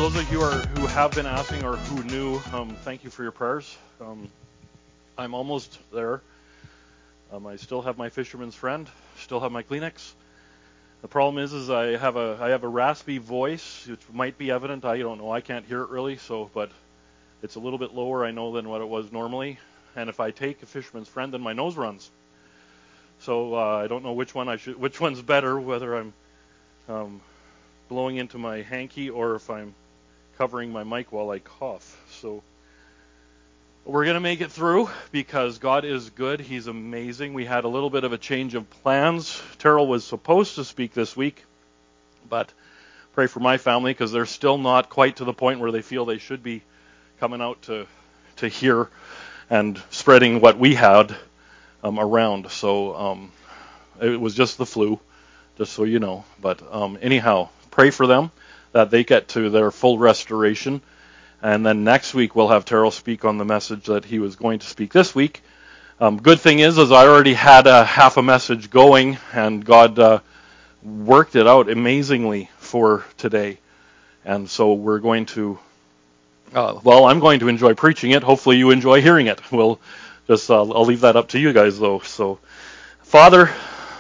those of you who have been asking or who knew, thank you for your prayers. I'm almost there. I still have my fisherman's friend, still have my Kleenex. The problem is I have a raspy voice, which might be evident. I don't know. I can't hear it really, but it's a little bit lower, I know, than what it was normally. And if I take a fisherman's friend, then my nose runs. So I don't know which one's better, whether I'm blowing into my hanky or if I'm covering my mic while I cough. So we're going to make it through because God is good. He's amazing. We had a little bit of a change of plans. Terrell was supposed to speak this week, but pray for my family because they're still not quite to the point where they feel they should be coming out to hear and spreading what we had around. So it was just the flu, just so you know. But anyhow, pray for them that they get to their full restoration. And then next week we'll have Terrell speak on the message that he was going to speak this week. Good thing is I already had half a message going, and God worked it out amazingly for today. And so we're going to, I'm going to enjoy preaching it. Hopefully you enjoy hearing it. I'll leave that up to you guys though. So, Father,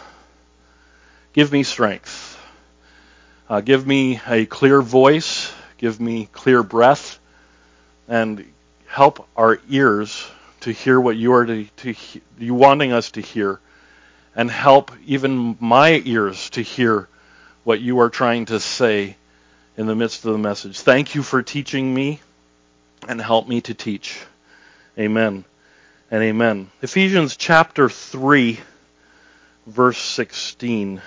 give me strength. Give me a clear voice. Give me clear breath. And help our ears to hear what you are you wanting us to hear, and help even my ears to hear what you are trying to say in the midst of the message. Thank you for teaching me, and help me to teach. Amen and amen. Ephesians chapter 3, verse 16.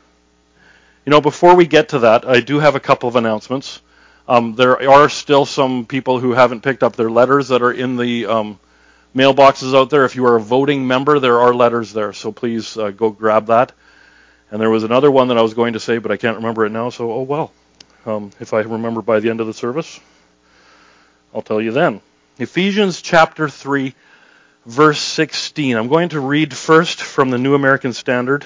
Before we get to that, I do have a couple of announcements. There are still some people who haven't picked up their letters that are in the mailboxes out there. If you are a voting member, there are letters there, so please go grab that. And there was another one that I was going to say, but I can't remember it now, so if I remember by the end of the service, I'll tell you then. Ephesians chapter 3, verse 16. I'm going to read first from the New American Standard.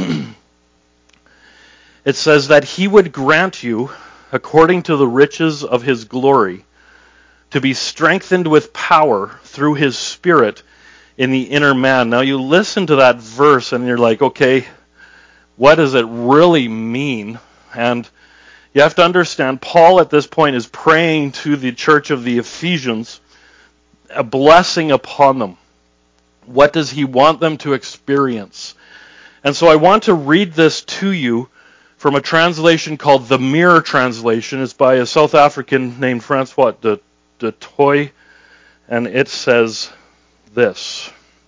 It says that he would grant you, according to the riches of his glory, to be strengthened with power through his Spirit in the inner man. Now you listen to that verse and you're like, okay, what does it really mean? And you have to understand, Paul at this point is praying to the church of the Ephesians, a blessing upon them. What does he want them to experience? And so I want to read this to you from a translation called the Mirror Translation. It's by a South African named Francois de Toy, and it says this: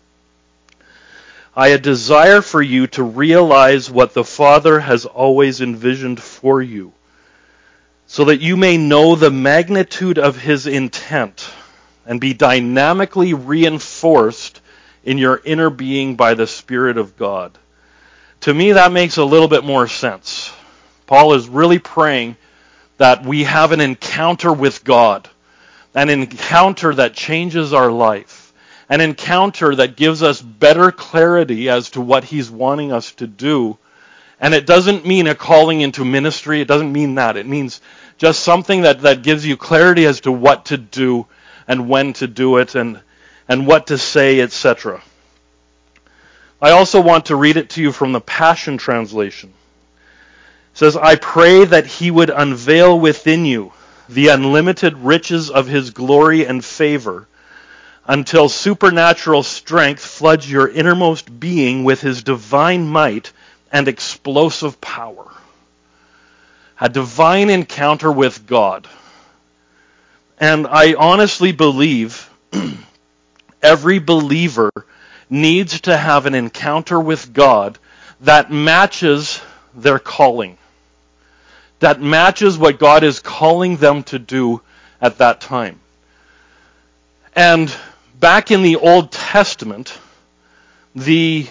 I desire for you to realize what the Father has always envisioned for you, so that you may know the magnitude of his intent and be dynamically reinforced in your inner being by the Spirit of God. To me, that makes a little bit more sense. Paul is really praying that we have an encounter with God, an encounter that changes our life, an encounter that gives us better clarity as to what he's wanting us to do. And it doesn't mean a calling into ministry. It doesn't mean that. It means just something that gives you clarity as to what to do and when to do it and what to say, etc. I also want to read it to you from the Passion Translation. It says, I pray that he would unveil within you the unlimited riches of his glory and favor until supernatural strength floods your innermost being with his divine might and explosive power. A divine encounter with God. And I honestly believe every believer needs to have an encounter with God that matches their calling, that matches what God is calling them to do at that time. And back in the Old Testament, when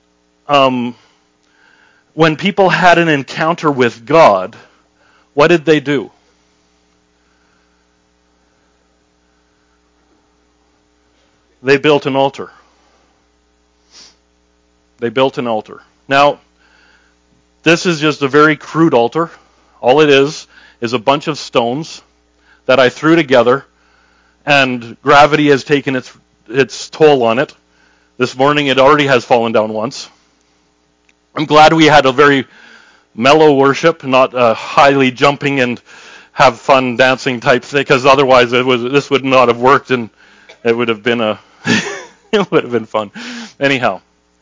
people had an encounter with God, what did they do? They built an altar. They built an altar. Now, this is just a very crude altar. All it is a bunch of stones that I threw together, and gravity has taken its toll on it. This morning it already has fallen down once. I'm glad we had a very mellow worship, not a highly jumping and have fun dancing type thing, because otherwise this would not have worked, and it would have been it would have been fun. Anyhow,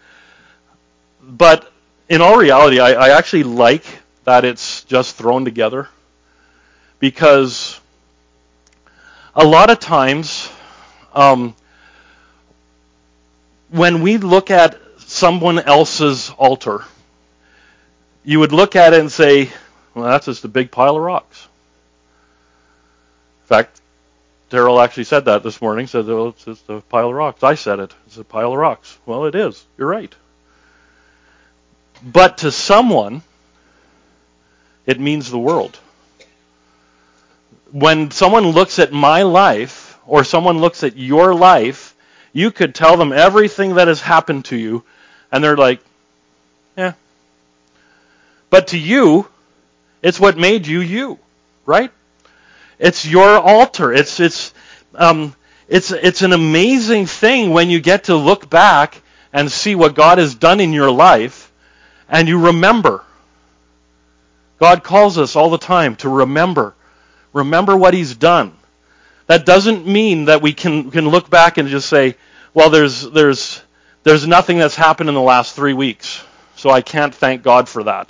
but in all reality, I actually like that it's just thrown together, because a lot of times when we look at someone else's altar, you would look at it and say, well, that's just a big pile of rocks. In fact, Daryl actually said that this morning, said, oh, it's just a pile of rocks. I said it. It's a pile of rocks. Well, it is. You're right. But to someone, it means the world. When someone looks at my life, or someone looks at your life, you could tell them everything that has happened to you, and they're like, yeah. But to you, it's what made you you, right? It's your altar. It's an amazing thing when you get to look back and see what God has done in your life, and you remember. God calls us all the time to remember. Remember what He's done. That doesn't mean that we can look back and just say, well, there's nothing that's happened in the last 3 weeks, so I can't thank God for that.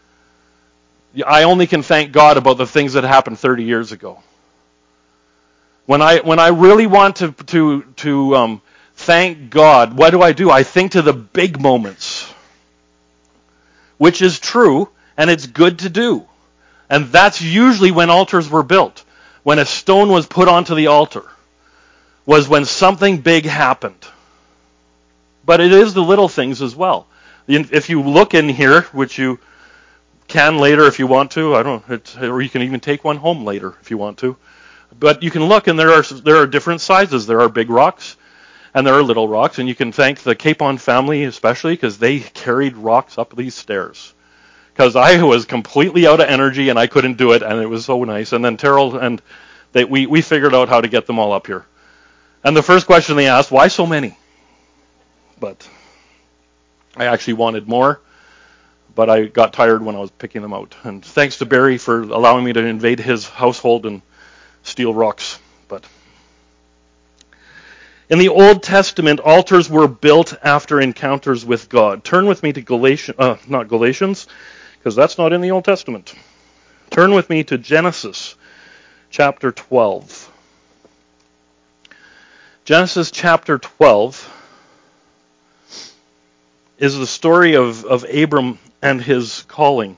I only can thank God about the things that happened 30 years ago. When I really want to thank God, what do? I think to the big moments, which is true, and it's good to do. And that's usually when altars were built. When a stone was put onto the altar, was when something big happened. But it is the little things as well. If you look in here, which you can later if you want to, or you can even take one home later if you want to. But you can look, and there are different sizes. There are big rocks, and there are little rocks, and you can thank the Capon family especially, because they carried rocks up these stairs. Because I was completely out of energy, and I couldn't do it, and it was so nice. And then Terrell and we figured out how to get them all up here. And the first question they asked, why so many? But I actually wanted more, but I got tired when I was picking them out. And thanks to Barry for allowing me to invade his household and steal rocks. But in the Old Testament, altars were built after encounters with God. Turn with me to not Galatians, because that's not in the Old Testament. Turn with me to Genesis chapter 12. Genesis chapter 12 is the story of Abram and his calling.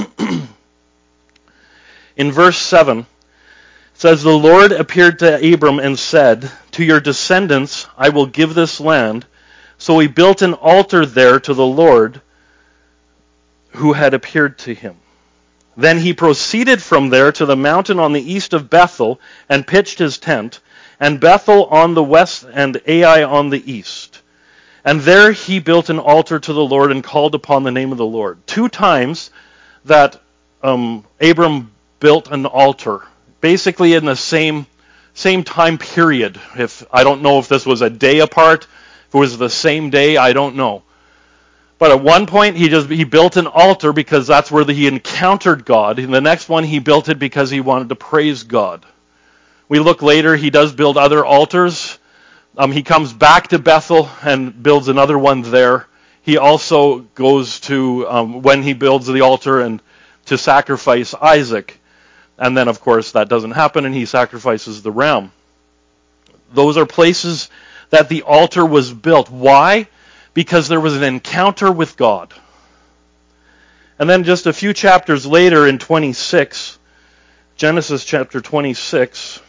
In verse 7, it says, the Lord appeared to Abram and said, to your descendants I will give this land. So he built an altar there to the Lord who had appeared to him. Then he proceeded from there to the mountain on the east of Bethel and pitched his tent, and Bethel on the west and Ai on the east. And there he built an altar to the Lord and called upon the name of the Lord. 2 times that Abram built an altar, basically in the same time period. I don't know if this was a day apart, if it was the same day, I don't know. But at one point he built an altar because that's where he encountered God. And the next one he built it because he wanted to praise God. We look later, he does build other altars. He comes back to Bethel and builds another one there. He also goes to, when he builds the altar, and to sacrifice Isaac. And then, of course, that doesn't happen, and he sacrifices the ram. Those are places that the altar was built. Why? Because there was an encounter with God. And then just a few chapters later in 26, Genesis chapter 26,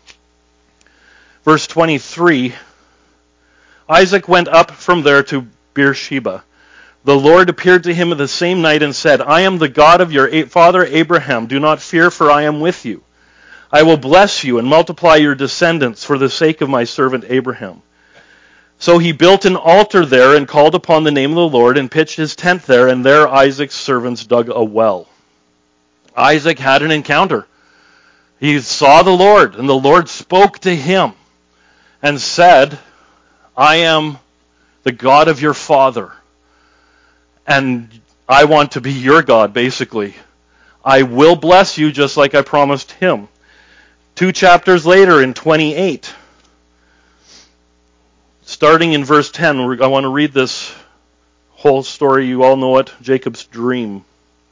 verse 23, Isaac went up from there to Beersheba. The Lord appeared to him the same night and said, I am the God of your father Abraham. Do not fear, for I am with you. I will bless you and multiply your descendants for the sake of my servant Abraham. So he built an altar there and called upon the name of the Lord and pitched his tent there, and there Isaac's servants dug a well. Isaac had an encounter. He saw the Lord, and the Lord spoke to him and said, I am the God of your father, and I want to be your God, basically. I will bless you just like I promised him. 2 chapters later in 28, starting in verse 10, I want to read this whole story. You all know it, Jacob's dream.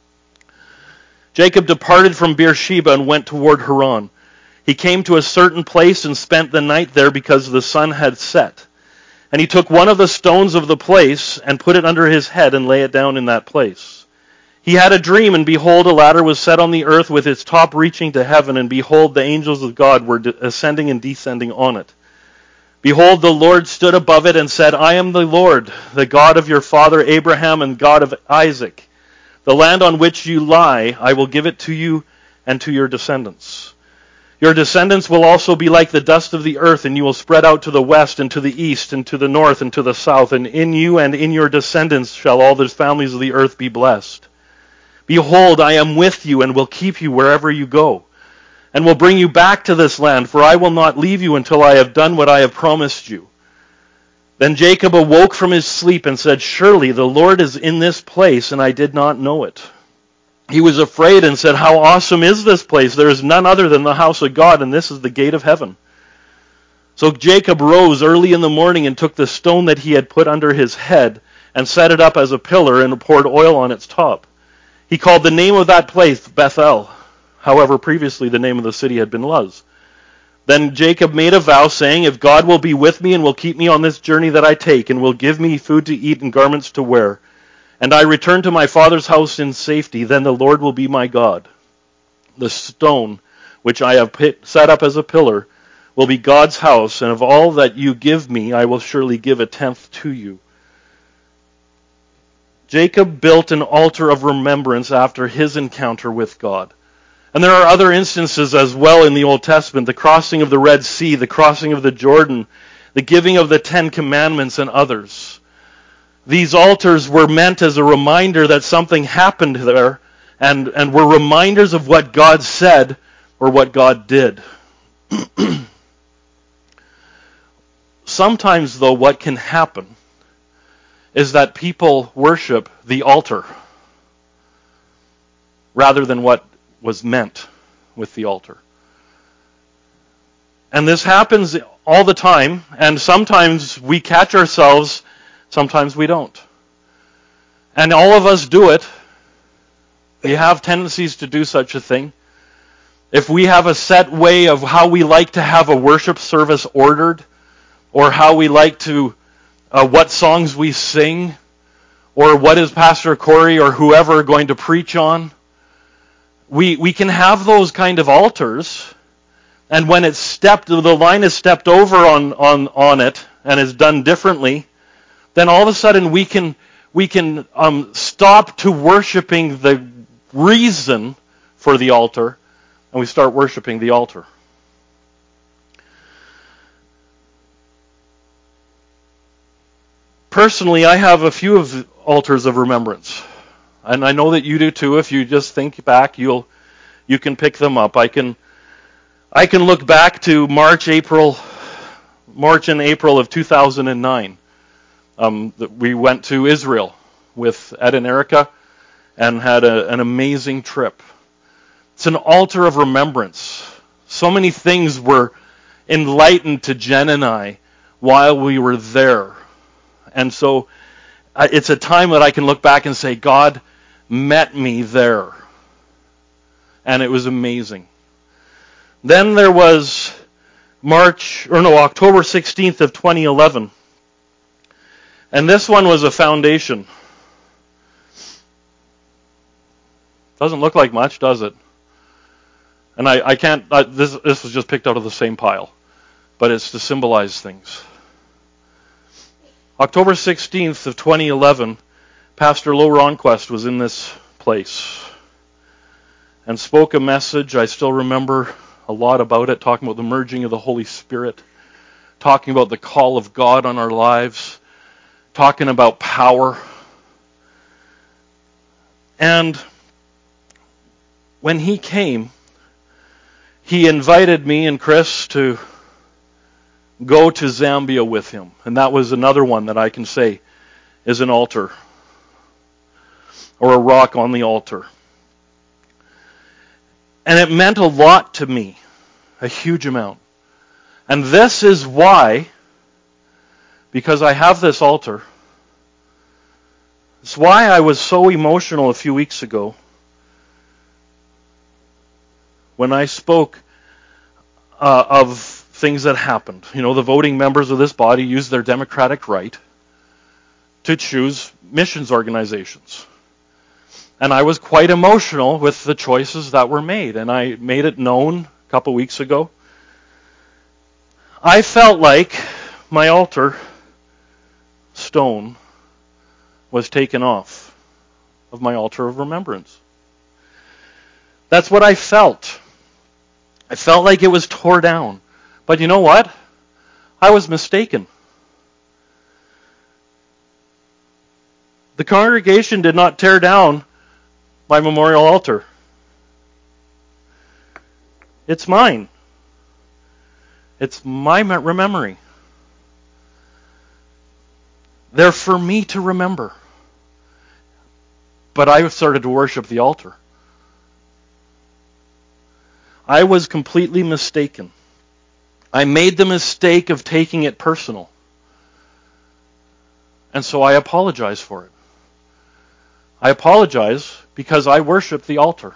Jacob departed from Beersheba and went toward Haran. He came to a certain place and spent the night there because the sun had set. And he took one of the stones of the place and put it under his head and lay it down in that place. He had a dream, and behold, a ladder was set on the earth with its top reaching to heaven, and behold, the angels of God were ascending and descending on it. Behold, the Lord stood above it and said, I am the Lord, the God of your father Abraham and God of Isaac. The land on which you lie, I will give it to you and to your descendants. Your descendants will also be like the dust of the earth, and you will spread out to the west and to the east and to the north and to the south, and in you and in your descendants shall all the families of the earth be blessed. Behold, I am with you and will keep you wherever you go, and will bring you back to this land, for I will not leave you until I have done what I have promised you. Then Jacob awoke from his sleep and said, Surely the Lord is in this place, and I did not know it. He was afraid and said, How awesome is this place? There is none other than the house of God, and this is the gate of heaven. So Jacob rose early in the morning and took the stone that he had put under his head and set it up as a pillar and poured oil on its top. He called the name of that place Bethel. However, previously the name of the city had been Luz. Then Jacob made a vow, saying, If God will be with me and will keep me on this journey that I take, and will give me food to eat and garments to wear, and I return to my father's house in safety, then the Lord will be my God. The stone which I have set up as a pillar will be God's house, and of all that you give me, I will surely give 1/10 to you. Jacob built an altar of remembrance after his encounter with God. And there are other instances as well in the Old Testament, the crossing of the Red Sea, the crossing of the Jordan, the giving of the 10 Commandments, and others. These altars were meant as a reminder that something happened there, and were reminders of what God said or what God did. Sometimes, though, what can happen is that people worship the altar rather than what was meant with the altar. And this happens all the time, and sometimes we catch ourselves, sometimes we don't. And all of us do it. We have tendencies to do such a thing. If we have a set way of how we like to have a worship service ordered, or how we like to, what songs we sing, or what is Pastor Corey or whoever going to preach on, we can have those kind of altars, and when the line is stepped over on it and is done differently, then all of a sudden we can stop to worshiping the reason for the altar, and we start worshiping the altar. Personally, I have a few of altars of remembrance. And I know that you do too. If you just think back, you can pick them up. I can look back to March and April of 2009. We went to Israel with Ed and Erica and had an amazing trip. It's an altar of remembrance. So many things were enlightened to Jen and I while we were there. And so it's a time that I can look back and say, God met me there. And it was amazing. Then there was October 16th of 2011. And this one was a foundation. Doesn't look like much, does it? And I can't, this was just picked out of the same pile. But it's to symbolize things. October 16th of 2011, Pastor Lo Ronquest was in this place and spoke a message. I still remember a lot about it, talking about the merging of the Holy Spirit, talking about the call of God on our lives, talking about power. And when he came, he invited me and Chris to go to Zambia with him. And that was another one that I can say is an altar, or a rock on the altar. And it meant a lot to me, a huge amount. And this is why, because I have this altar, it's why I was so emotional a few weeks ago when I spoke of things that happened. You know, the voting members of this body used their democratic right to choose missions organizations. And I was quite emotional with the choices that were made, and I made it known a couple weeks ago. I felt like my altar stone was taken off of my altar of remembrance. That's what I felt. I felt like it was tore down. But you know what? I was mistaken. The congregation did not tear down my memorial altar. It's mine. It's my memory. They're for me to remember. But I started to worship the altar. I was completely mistaken. I made the mistake of taking it personal. And so I apologize for it. I apologize because I worship the altar.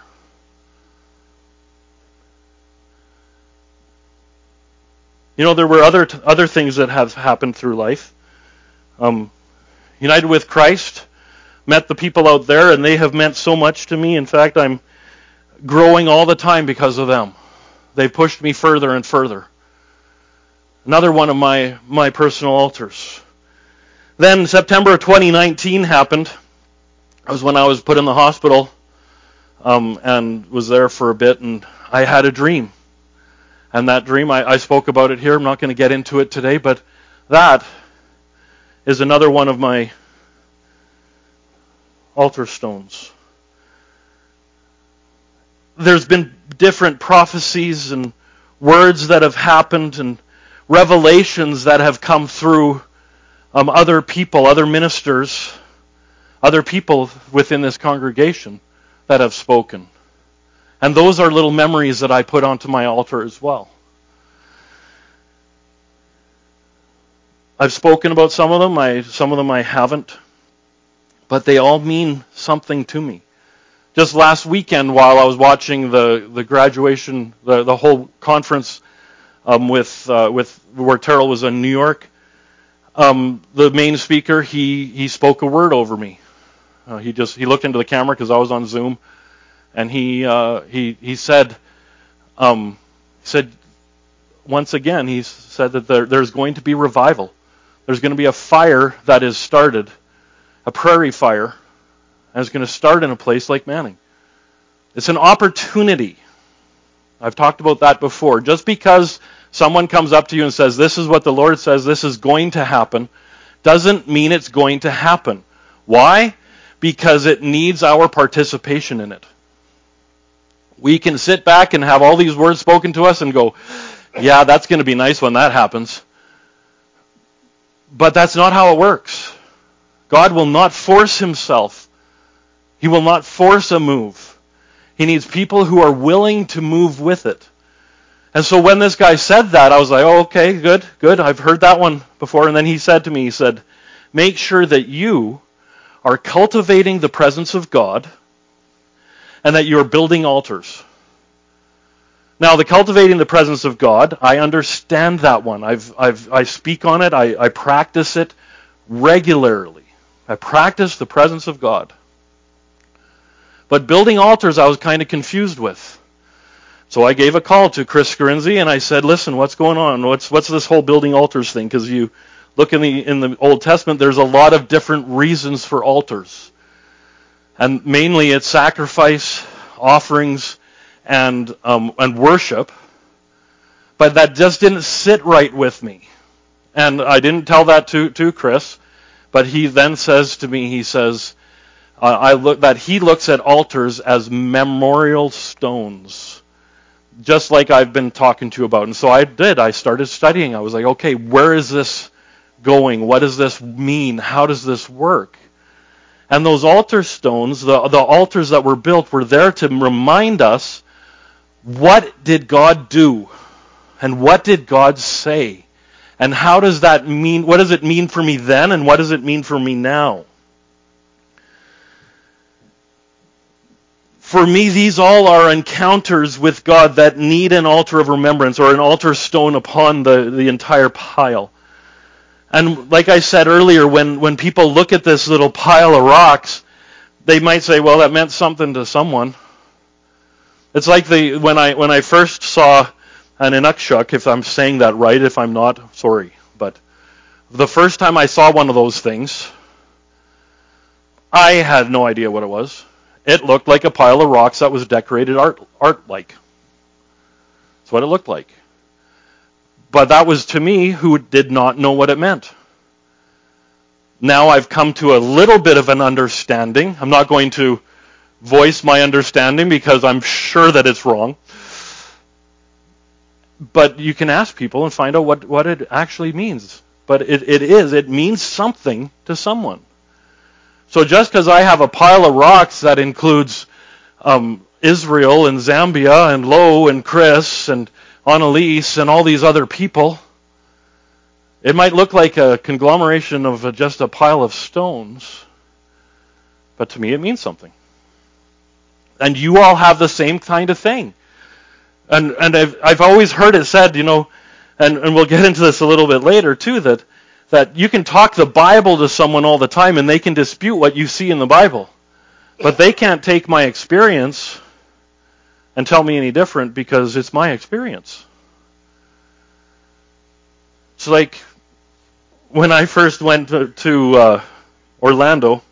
You know, there were other things that have happened through life. United with Christ, met the people out there, and they have meant so much to me. In fact, I'm growing all the time because of them. They've pushed me further and further. Another one of my personal altars. Then September of 2019 happened. That was when I was put in the hospital and was there for a bit, and I had a dream. And that dream, I spoke about it here. I'm not going to get into it today, but that is another one of my altar stones. There's been different prophecies and words that have happened and revelations that have come through other people, other ministers, other people within this congregation that have spoken. And those are little memories that I put onto my altar as well. I've spoken about some of them I haven't. But they all mean something to me. Just last weekend, while I was watching the graduation, the whole conference with where Terrell was in New York, the main speaker he spoke a word over me. He looked into the camera because I was on Zoom, and he said once again he said that there's going to be revival. There's going to be a fire that is started, a prairie fire, and it's going to start in a place like Manning. It's an opportunity. I've talked about that before. Just because someone comes up to you and says, this is what the Lord says, this is going to happen, doesn't mean it's going to happen. Why? Because it needs our participation in it. We can sit back and have all these words spoken to us and go, yeah, that's going to be nice when that happens. But that's not how it works. God will not force himself. He will not force a move. He needs people who are willing to move with it. And so when this guy said that, I was like, oh, okay, good. I've heard that one before. And then he said to me, make sure that you are cultivating the presence of God and that you're building altars. Now, the cultivating the presence of God, I understand that one. I speak on it. I practice it regularly. I practice the presence of God. But building altars, I was kind of confused with. So I gave a call to Chris Scarinzi and I said, listen, what's going on? What's this whole building altars thing? Because you look in the Old Testament, there's a lot of different reasons for altars. And mainly it's sacrifice, offerings, and worship. But that just didn't sit right with me. And I didn't tell that to Chris. But he then says to me, he says, he looks at altars as memorial stones just like I've been talking to you about. And so I started studying. I was like, okay, where is this going? What does this mean? How does this work? And those altar stones, the altars that were built, were there to remind us, what did God do? And what did God say? And how does that mean? What does it mean for me then? And what does it mean for me now? For me, these all are encounters with God that need an altar of remembrance, or an altar stone upon the entire pile. And like I said earlier, when people look at this little pile of rocks, they might say, well, that meant something to someone. It's like when I first saw an Inukshuk, if I'm saying that right, if I'm not, sorry. But the first time I saw one of those things, I had no idea what it was. It looked like a pile of rocks that was decorated art-like. That's what it looked like. But that was to me, who did not know what it meant. Now I've come to a little bit of an understanding. I'm not going to voice my understanding because I'm sure that it's wrong. But you can ask people and find out what it actually means. But it means something to someone. So just because I have a pile of rocks that includes Israel and Zambia and Lo and Chris and Annalise and all these other people, it might look like a conglomeration of just a pile of stones. But to me it means something. And you all have the same kind of thing. And I've always heard it said, and we'll get into this a little bit later too, that you can talk the Bible to someone all the time and they can dispute what you see in the Bible. But they can't take my experience and tell me any different because it's my experience. It's like when I first went to Orlando,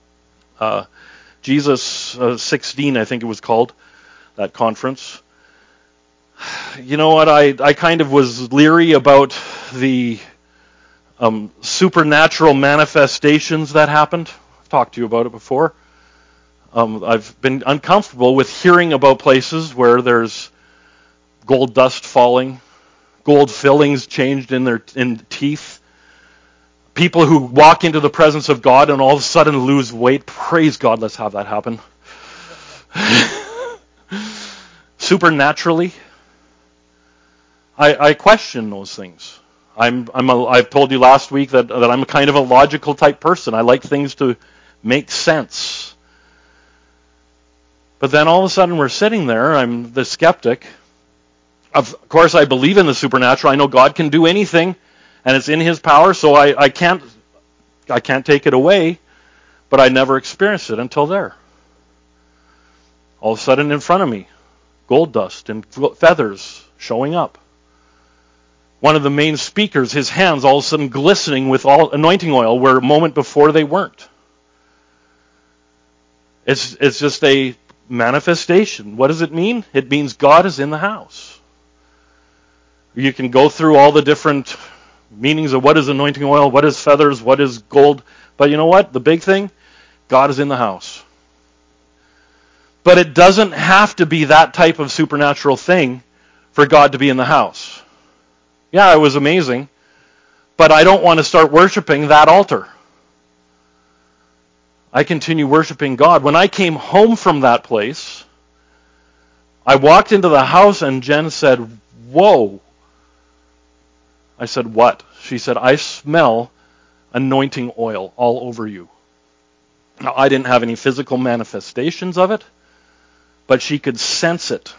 Jesus 16, I think it was called, that conference. You know what, I kind of was leery about the supernatural manifestations that happened. I've talked to you about it before. I've been uncomfortable with hearing about places where there's gold dust falling, gold fillings changed in teeth, people who walk into the presence of God and all of a sudden lose weight. Praise God, let's have that happen. Supernaturally, I question those things. I've told you last week that I'm kind of a logical type person. I like things to make sense. But then all of a sudden we're sitting there, I'm the skeptic. Of course I believe in the supernatural. I know God can do anything and it's in His power, so I can't take it away, but I never experienced it until there. All of a sudden in front of me, gold dust and feathers showing up. One of the main speakers, his hands all of a sudden glistening with all anointing oil where a moment before they weren't. It's just a manifestation. What does it mean? It means God is in the house. You can go through all the different meanings of what is anointing oil, what is feathers, what is gold. But you know what? The big thing, God is in the house. But it doesn't have to be that type of supernatural thing for God to be in the house. Yeah, it was amazing, but I don't want to start worshiping that altar. I continue worshiping God. When I came home from that place, I walked into the house and Jen said, "Whoa." I said, "What?" She said, "I smell anointing oil all over you." Now, I didn't have any physical manifestations of it, but she could sense it.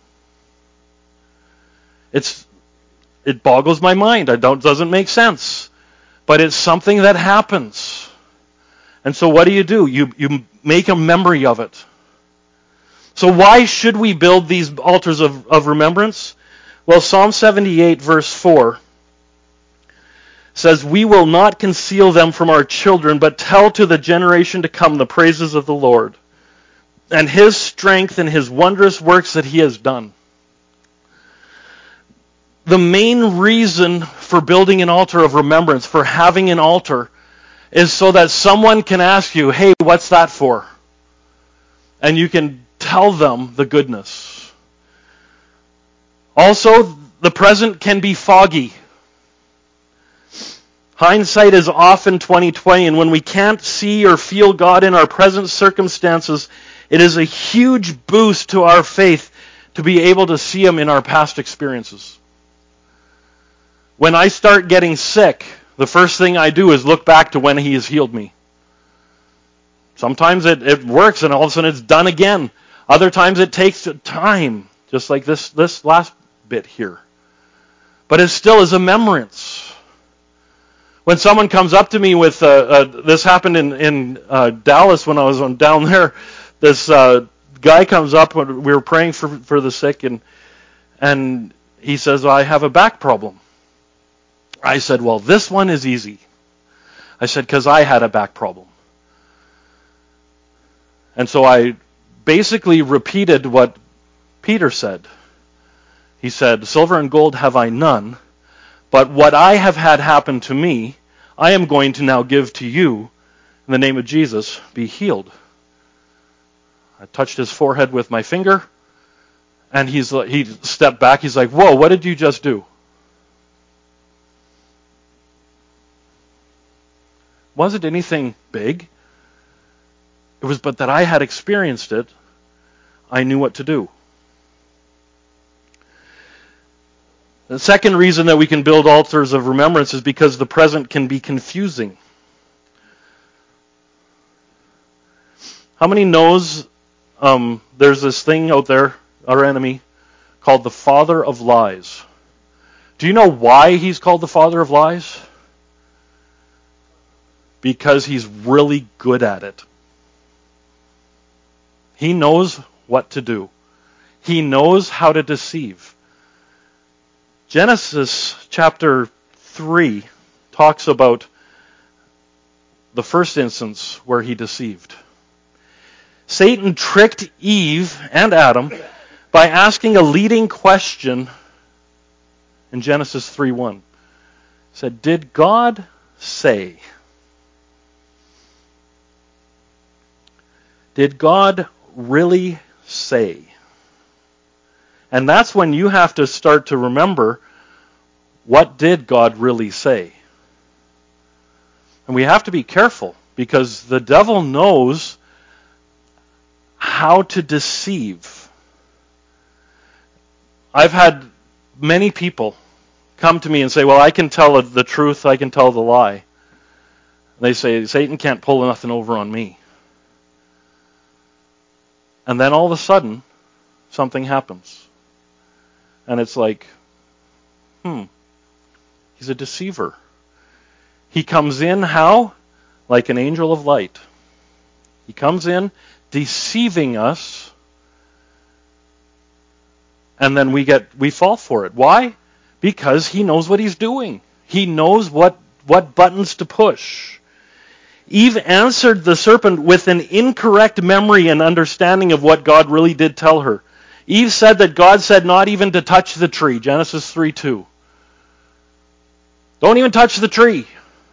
It boggles my mind. It doesn't make sense. But it's something that happens. And so what do? You make a memory of it. So why should we build these altars of remembrance? Well, Psalm 78 verse 4 says, "We will not conceal them from our children, but tell to the generation to come the praises of the Lord, and His strength and His wondrous works that He has done." The main reason for building an altar of remembrance, for having an altar, is so that someone can ask you, "Hey, what's that for?" And you can tell them the goodness. Also, the present can be foggy. Hindsight is often 20/20, and when we can't see or feel God in our present circumstances, it is a huge boost to our faith to be able to see Him in our past experiences. When I start getting sick, the first thing I do is look back to when He has healed me. Sometimes it works and all of a sudden it's done again. Other times it takes time, just like this last bit here. But it still is a remembrance. When someone comes up to me with, this happened in Dallas when I was down there, this guy comes up when we were praying for the sick, and he says, I have a back problem. I said, well, this one is easy. I said, because I had a back problem. And so I basically repeated what Peter said. He said, silver and gold have I none, but what I have had happen to me, I am going to now give to you. In the name of Jesus, be healed. I touched his forehead with my finger, and he stepped back. He's like, whoa, what did you just do? Wasn't anything big. It was but that I had experienced it, I knew what to do. The second reason that we can build altars of remembrance is because the present can be confusing. How many knows there's this thing out there, our enemy, called the father of lies? Do you know why he's called the father of lies? Because he's really good at it. He knows what to do. He knows how to deceive. Genesis chapter 3 talks about the first instance where he deceived. Satan tricked Eve and Adam by asking a leading question in Genesis 3:1. He said, did God say? Did God really say? And that's when you have to start to remember, what did God really say? And we have to be careful, because the devil knows how to deceive. I've had many people come to me and say, well, I can tell the truth, I can tell the lie. And they say, Satan can't pull nothing over on me. And then all of a sudden, something happens. And it's like, he's a deceiver. He comes in how? Like an angel of light. He comes in deceiving us, and then we fall for it. Why? Because he knows what he's doing. He knows what buttons to push. Eve answered the serpent with an incorrect memory and understanding of what God really did tell her. Eve said that God said not even to touch the tree, Genesis 3:2. Don't even touch the tree.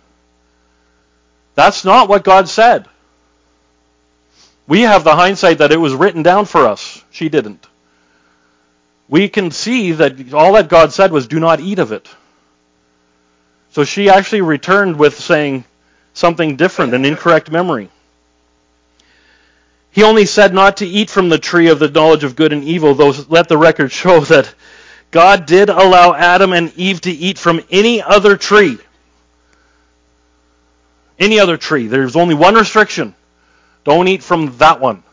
That's not what God said. We have the hindsight that it was written down for us. She didn't. We can see that all that God said was, do not eat of it. So she actually returned with saying something different, an incorrect memory. He only said not to eat from the tree of the knowledge of good and evil, though let the record show that God did allow Adam and Eve to eat from any other tree. Any other tree. There's only one restriction. Don't eat from that one.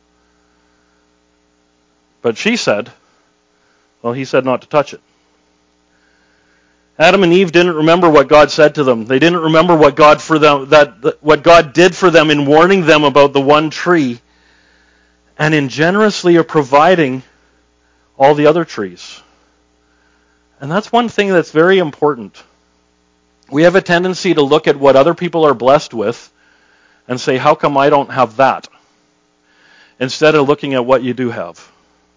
But she said, well, he said not to touch it. Adam and Eve didn't remember what God said to them. They didn't remember what God did for them in warning them about the one tree, and in generously providing all the other trees. And that's one thing that's very important. We have a tendency to look at what other people are blessed with and say, how come I don't have that? Instead of looking at what you do have.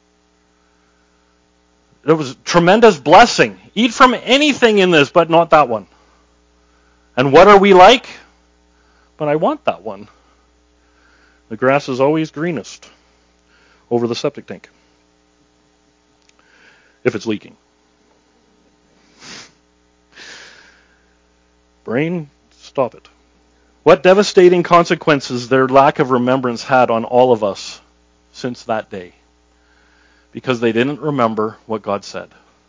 It was a tremendous blessing. Eat from anything in this, but not that one. And what are we like? But I want that one. The grass is always greenest over the septic tank. if it's leaking. Brain, stop it. What devastating consequences their lack of remembrance had on all of us since that day. Because they didn't remember what God said.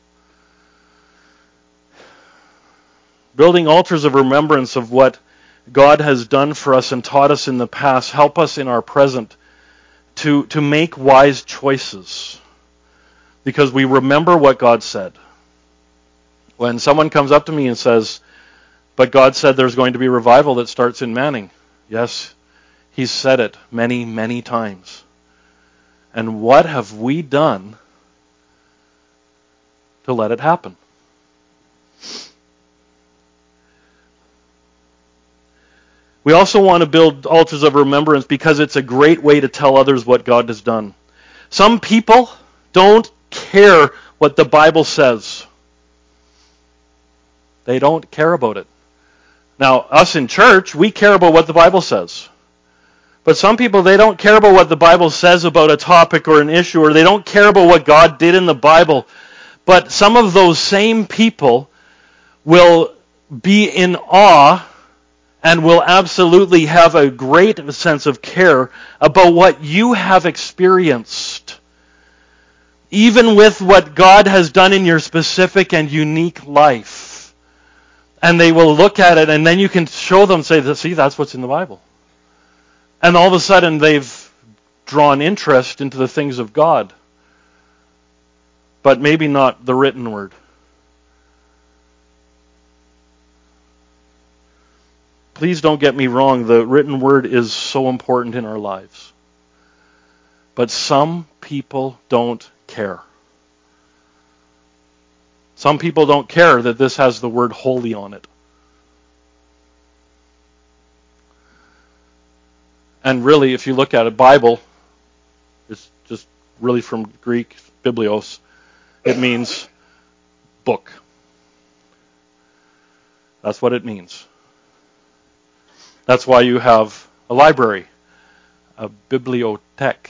Building altars of remembrance of what God has done for us and taught us in the past help us in our present to make wise choices. Because we remember what God said. When someone comes up to me and says, but God said there's going to be revival that starts in Manning. Yes, He's said it many, many times. And what have we done to let it happen? We also want to build altars of remembrance because it's a great way to tell others what God has done. Some people don't care what the Bible says. They don't care about it. Now, us in church, we care about what the Bible says. But some people, they don't care about what the Bible says about a topic or an issue, or they don't care about what God did in the Bible. But some of those same people will be in awe and will absolutely have a great sense of care about what you have experienced. Even with what God has done in your specific and unique life. And they will look at it, and then you can show them, say, see, that's what's in the Bible. And all of a sudden, they've drawn interest into the things of God. But maybe not the written word. Please don't get me wrong, the written word is so important in our lives. But some people don't care. Some people don't care that this has the word holy on it. And really, if you look at it, Bible, it's just really from Greek, biblios. It means book. That's what it means. That's why you have a library, a bibliothèque.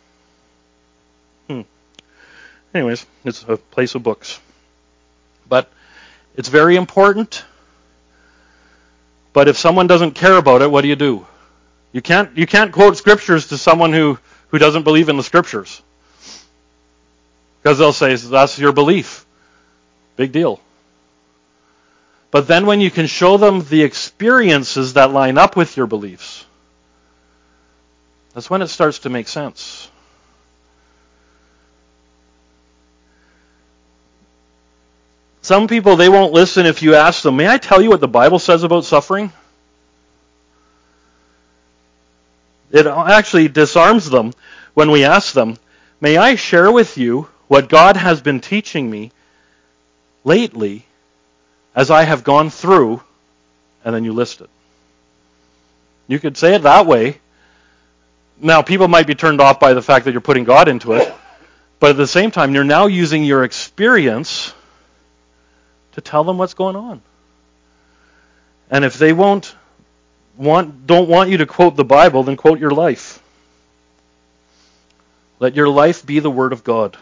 Anyways, it's a place of books. But it's very important. But if someone doesn't care about it, what do? You can't quote scriptures to someone who doesn't believe in the scriptures. Because they'll say, that's your belief. Big deal. But then when you can show them the experiences that line up with your beliefs, that's when it starts to make sense. Some people, they won't listen if you ask them, may I tell you what the Bible says about suffering? It actually disarms them when we ask them, may I share with you what God has been teaching me lately as I have gone through, and then you list it. You could say it that way. Now, people might be turned off by the fact that you're putting God into it, but at the same time, you're now using your experience to tell them what's going on. And if they don't want you to quote the Bible, then quote your life. Let your life be the Word of God.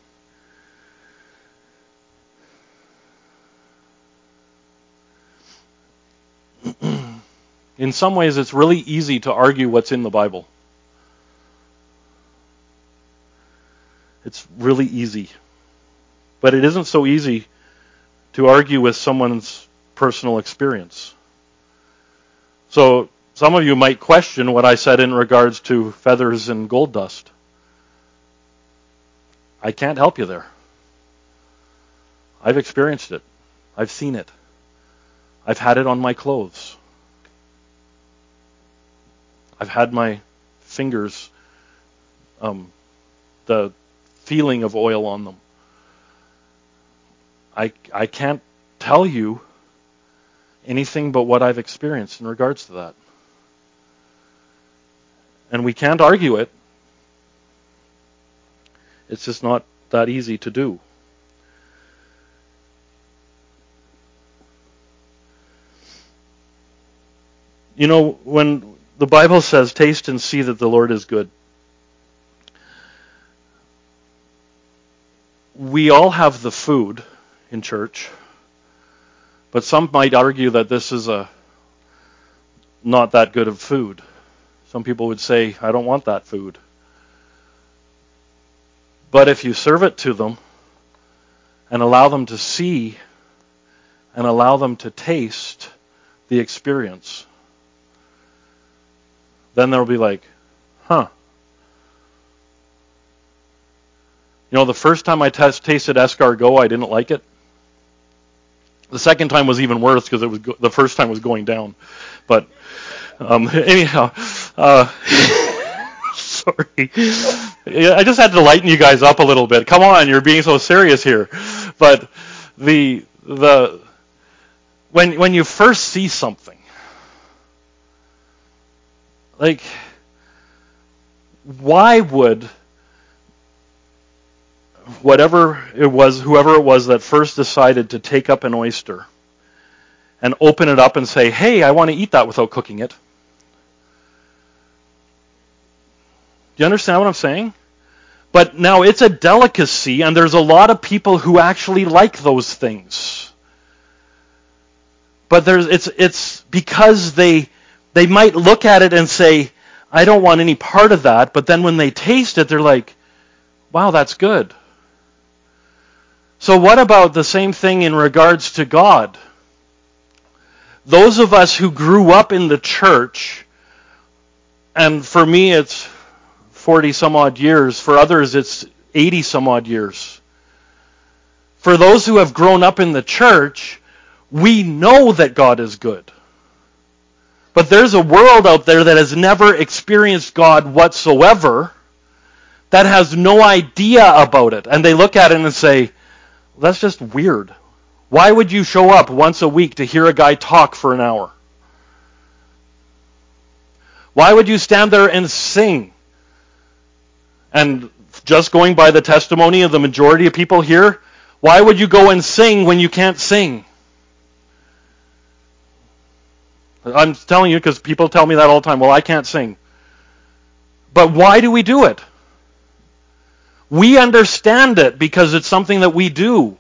In some ways, it's really easy to argue what's in the Bible. It's really easy. But it isn't so easy to argue with someone's personal experience. So some of you might question what I said in regards to feathers and gold dust. I can't help you there. I've experienced it. I've seen it. I've had it on my clothes. I've had my fingers, the feeling of oil on them. I can't tell you anything but what I've experienced in regards to that. And we can't argue it. It's just not that easy to do. You know, when the Bible says, taste and see that the Lord is good, we all have the food in church, but some might argue that this is not that good of food. Some people would say, I don't want that food. But if you serve it to them and allow them to see and allow them to taste the experience, then they'll be like, huh. You know, the first time I tasted escargot, I didn't like it. The second time was even worse because the first time was going down. But anyhow, sorry. I just had to lighten you guys up a little bit. Come on, you're being so serious here. But when you first see something, like, why would whoever it was that first decided to take up an oyster and open it up and say, hey, I want to eat that without cooking it? Do you understand what I'm saying? But now it's a delicacy, and there's a lot of people who actually like those things. But it's because they might look at it and say, I don't want any part of that, but then when they taste it, they're like, wow, that's good. So what about the same thing in regards to God? Those of us who grew up in the church, and for me it's 40 some odd years, for others it's 80 some odd years. For those who have grown up in the church, we know that God is good. But there's a world out there that has never experienced God whatsoever, that has no idea about it. And they look at it and say, that's just weird. Why would you show up once a week to hear a guy talk for an hour? Why would you stand there and sing? And just going by the testimony of the majority of people here, why would you go and sing when you can't sing? I'm telling you because people tell me that all the time. Well, I can't sing. But why do we do it? We understand it because it's something that we do.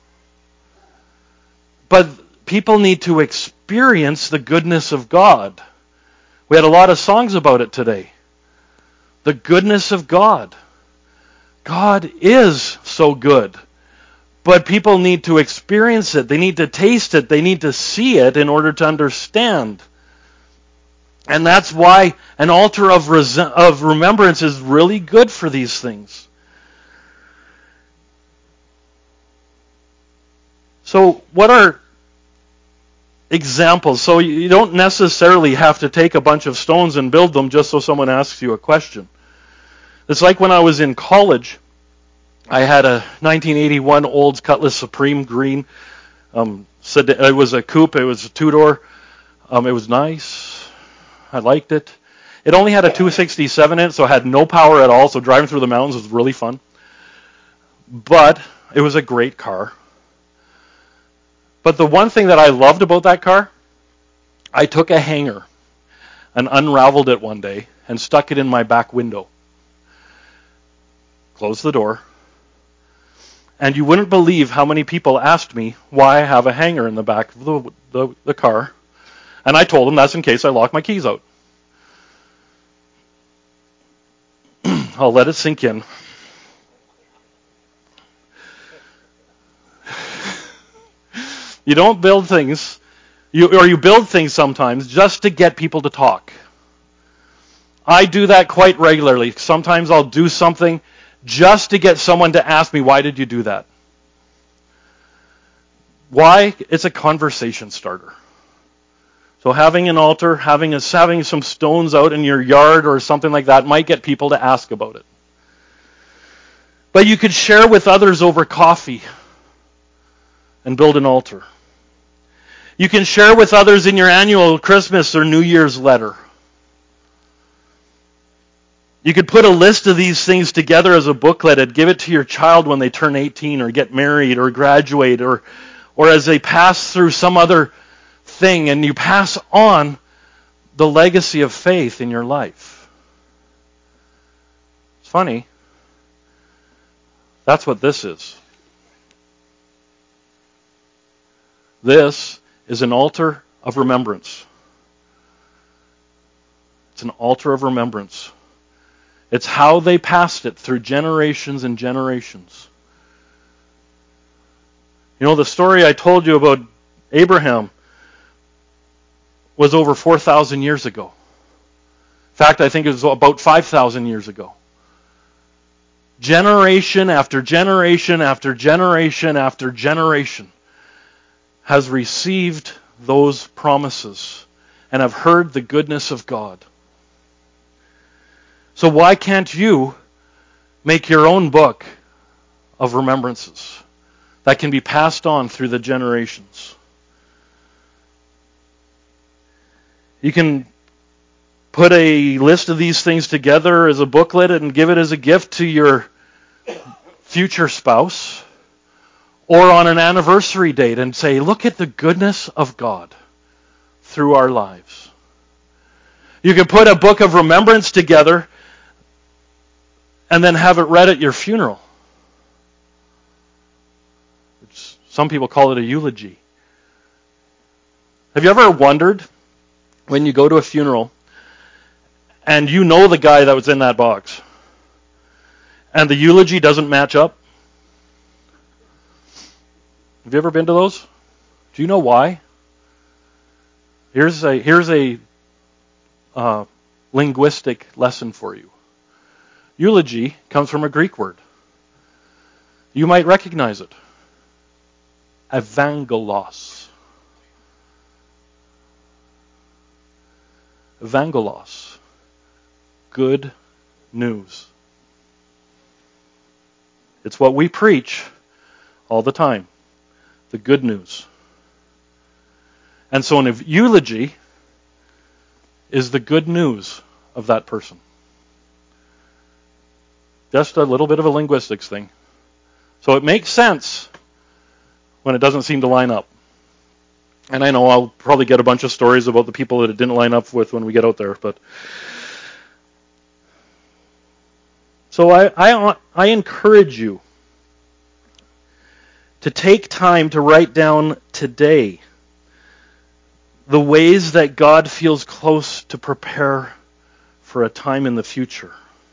But people need to experience the goodness of God. We had a lot of songs about it today. The goodness of God. God is so good. But people need to experience it. They need to taste it. They need to see it in order to understand. And that's why an altar of remembrance is really good for these things. So what are examples? So you don't necessarily have to take a bunch of stones and build them just so someone asks you a question. It's like when I was in college, I had a 1981 Olds Cutlass Supreme green. It was a coupe. It was a two-door. It was nice. I liked it. It only had a 267 in it, so it had no power at all, so driving through the mountains was really fun. But it was a great car. But the one thing that I loved about that car, I took a hanger and unraveled it one day and stuck it in my back window. Closed the door. And you wouldn't believe how many people asked me why I have a hanger in the back of the car. And I told them that's in case I lock my keys out. I'll let it sink in. You don't build things, you build things sometimes just to get people to talk. I do that quite regularly. Sometimes I'll do something just to get someone to ask me, why did you do that? Why? It's a conversation starter. So having an altar, having some stones out in your yard or something like that might get people to ask about it. But you could share with others over coffee and build an altar. You can share with others in your annual Christmas or New Year's letter. You could put a list of these things together as a booklet and give it to your child when they turn 18 or get married or graduate or as they pass through some other thing, and you pass on the legacy of faith in your life. It's funny. That's what this is. This is an altar of remembrance. It's an altar of remembrance. It's how they passed it through generations and generations. You know, the story I told you about Abraham was over 4,000 years ago. In fact, I think it was about 5,000 years ago. Generation after generation after generation after generation has received those promises and have heard the goodness of God. So why can't you make your own book of remembrances that can be passed on through the generations? You can put a list of these things together as a booklet and give it as a gift to your future spouse, or on an anniversary date and say, look at the goodness of God through our lives. You can put a book of remembrance together and then have it read at your funeral. Some people call it a eulogy. Have you ever wondered when you go to a funeral and you know the guy that was in that box and the eulogy doesn't match up? Have you ever been to those? Do you know why? Here's a linguistic lesson for you. Eulogy comes from a Greek word. You might recognize it. Evangelos. Evangelos. Good news. It's what we preach all the time. The good news. And so an eulogy is the good news of that person. Just a little bit of a linguistics thing. So it makes sense when it doesn't seem to line up. And I know I'll probably get a bunch of stories about the people that it didn't line up with when we get out there. But so I encourage you to take time to write down today the ways that God feels close to prepare for a time in the future.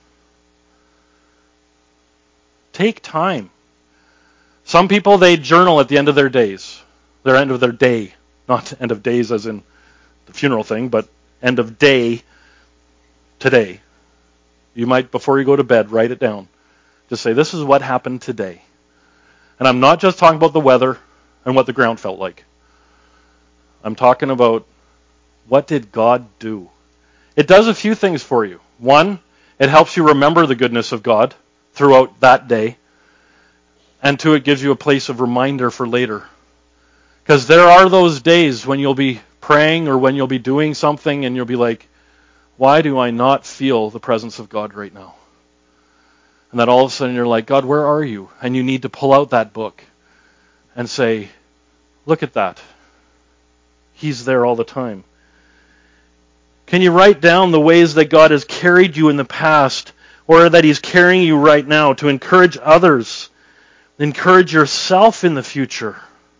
Take time. Some people, they journal at the end of their days. Their end of their day. Not end of days as in the funeral thing, but end of day today. You might, before you go to bed, write it down. Just say, this is what happened today. And I'm not just talking about the weather and what the ground felt like. I'm talking about what did God do? It does a few things for you. One, it helps you remember the goodness of God throughout that day. And two, it gives you a place of reminder for later. Because there are those days when you'll be praying or when you'll be doing something and you'll be like, why do I not feel the presence of God right now? And then all of a sudden you're like, God, where are you? And you need to pull out that book and say, look at that. He's there all the time. Can you write down the ways that God has carried you in the past or that He's carrying you right now to encourage others, encourage yourself in the future?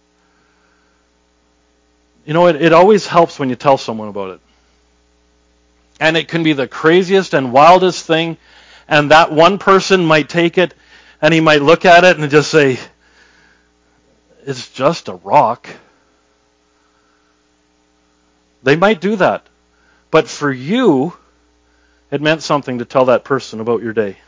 You know, it always helps when you tell someone about it. And it can be the craziest and wildest thing, and that one person might take it and he might look at it and just say, it's just a rock. They might do that. But for you, it meant something to tell that person about your day.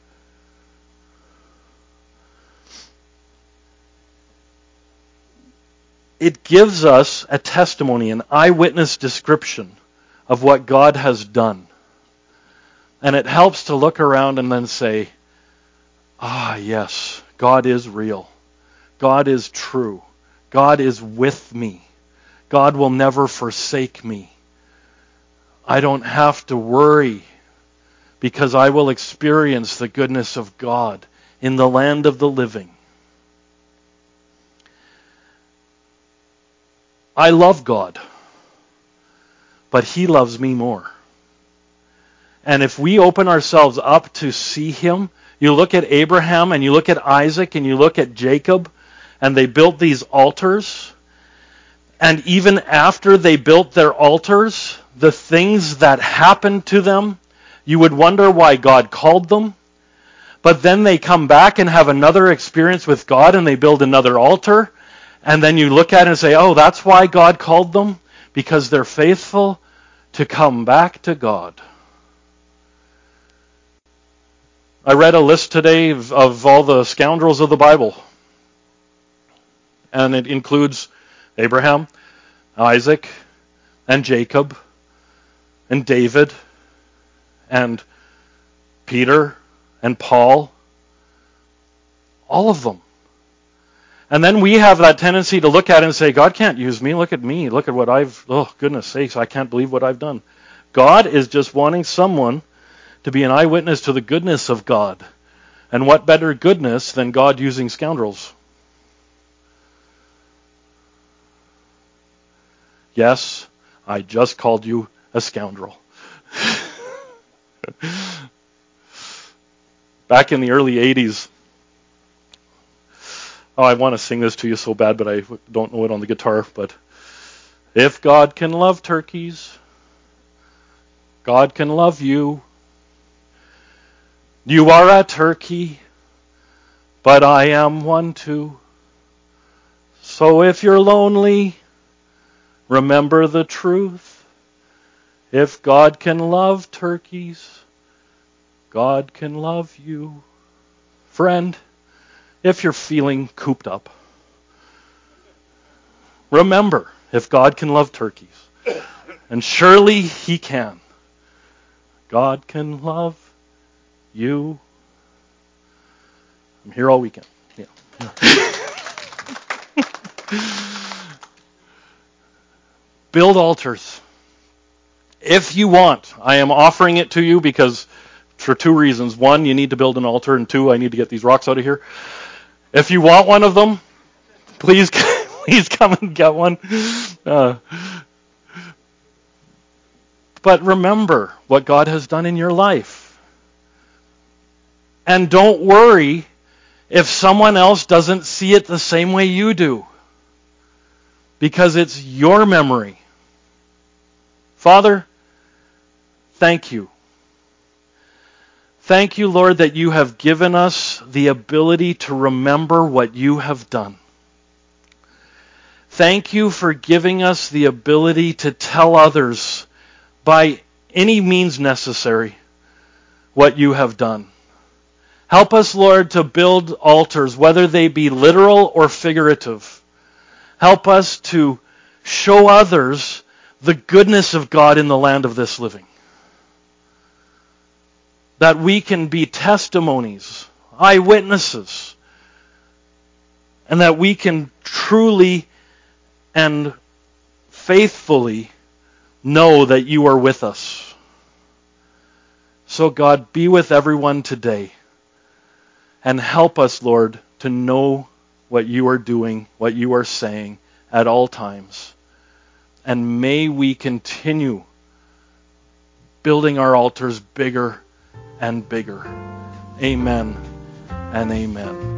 It gives us a testimony, an eyewitness description of what God has done. And it helps to look around and then say, yes, God is real. God is true. God is with me. God will never forsake me. I don't have to worry because I will experience the goodness of God in the land of the living. I love God, but He loves me more. And if we open ourselves up to see Him, you look at Abraham and you look at Isaac and you look at Jacob, and they built these altars, And even after they built their altars, the things that happened to them, you would wonder why God called them. But then they come back and have another experience with God and they build another altar. And then you look at it and say, oh, that's why God called them? Because they're faithful to come back to God. I read a list today of all the scoundrels of the Bible. And it includes Abraham, Isaac, and Jacob, and David, and Peter, and Paul. All of them. And then we have that tendency to look at it and say, God can't use me. Look at me. Look at what goodness sakes, I can't believe what I've done. God is just wanting someone to be an eyewitness to the goodness of God. And what better goodness than God using scoundrels? Yes, I just called you a scoundrel. Back in the early 80s, I want to sing this to you so bad, but I don't know it on the guitar. But if God can love turkeys, God can love you. You are a turkey, but I am one too. So if you're lonely, remember the truth. If God can love turkeys, God can love you. Friend, if you're feeling cooped up, remember, if God can love turkeys, and surely He can, God can love you. I'm here all weekend. Yeah. Build altars. If you want, I am offering it to you because for two reasons. One, you need to build an altar, and two, I need to get these rocks out of here. If you want one of them, please come and get one. But remember what God has done in your life. And don't worry if someone else doesn't see it the same way you do. Because it's your memory. Father, thank you. Thank you, Lord, that you have given us the ability to remember what you have done. Thank you for giving us the ability to tell others by any means necessary what you have done. Help us, Lord, to build altars, whether they be literal or figurative. Help us to show others the goodness of God in the land of this living. That we can be testimonies, eyewitnesses, and that we can truly and faithfully know that you are with us. So God, be with everyone today and help us, Lord, to know what you are doing, what you are saying at all times. And may we continue building our altars bigger and bigger. Amen and amen.